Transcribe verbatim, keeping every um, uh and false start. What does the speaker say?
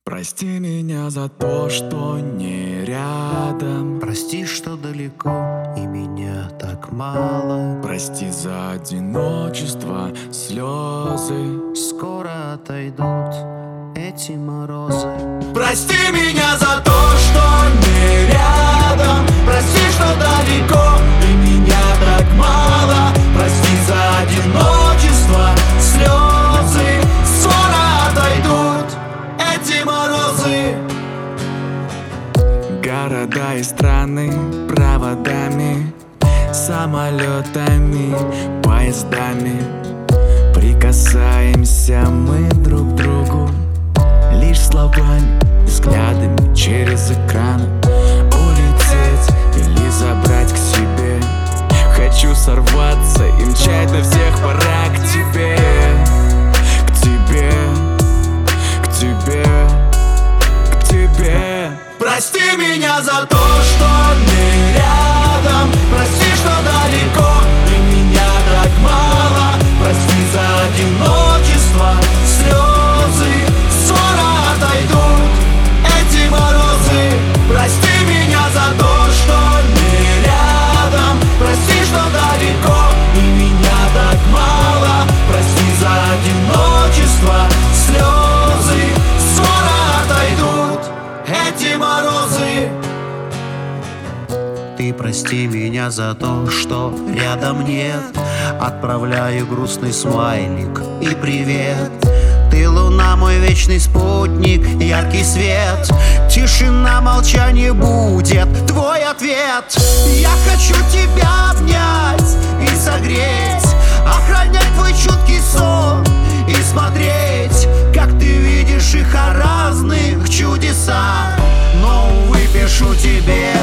Прости меня за то, что не рядом. Прости, что далеко и меня так мало. Прости за одиночество, слезы. Скоро отойдут эти морозы. Прости меня за то, что не рядом. Прости, что далеко и меня так мало. Прости за одиночество, слезы. Скоро отойдут эти морозы. Города и страны проводами, самолетами, поездами. Прикасаемся мы друг к другу лишь словами, взглядами через экраны. Улететь или забрать к себе. Хочу сорваться и мчать на всех парах к тебе, к тебе, к тебе, к тебе. Прости меня за то, что не рядом. Прости, что далеко и меня так мало. Прости за одиночество, слезы. Скоро отойдут эти морозы. Прости меня за то, что не рядом. Прости, что далеко и меня так мало. Прости за одиночество, слезы. Скоро отойдут эти морозы. Ты прости меня за то, что рядом нет. Отправляю грустный смайлик и привет. Ты луна, мой вечный спутник, яркий свет. Тишина, молчание будет твой ответ. Я хочу тебя обнять и согреть, охранять твой чуткий сон и смотреть, как ты видишь их о разных чудесах. Но, увы, пишу тебе